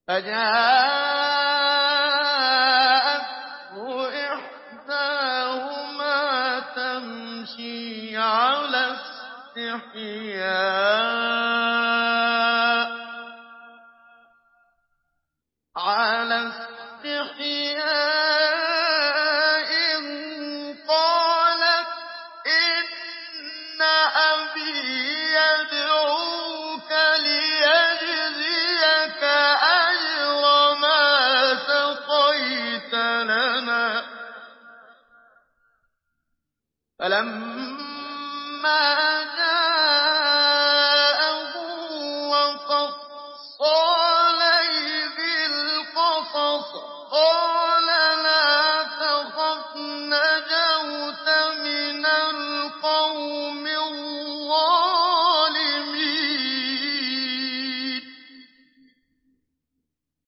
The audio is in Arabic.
فَجَاءَتْهُ إِحْدَاهُمَا تَمْشِي عَلَى اسْتِحْيَاءٍ قَالَتْ إِنَّ أَبِي يَدْعُوكَ لِيَجْزِيَكَ أَجْرَ مَا سَقَيْتَ لَنَا. فَلَمَّا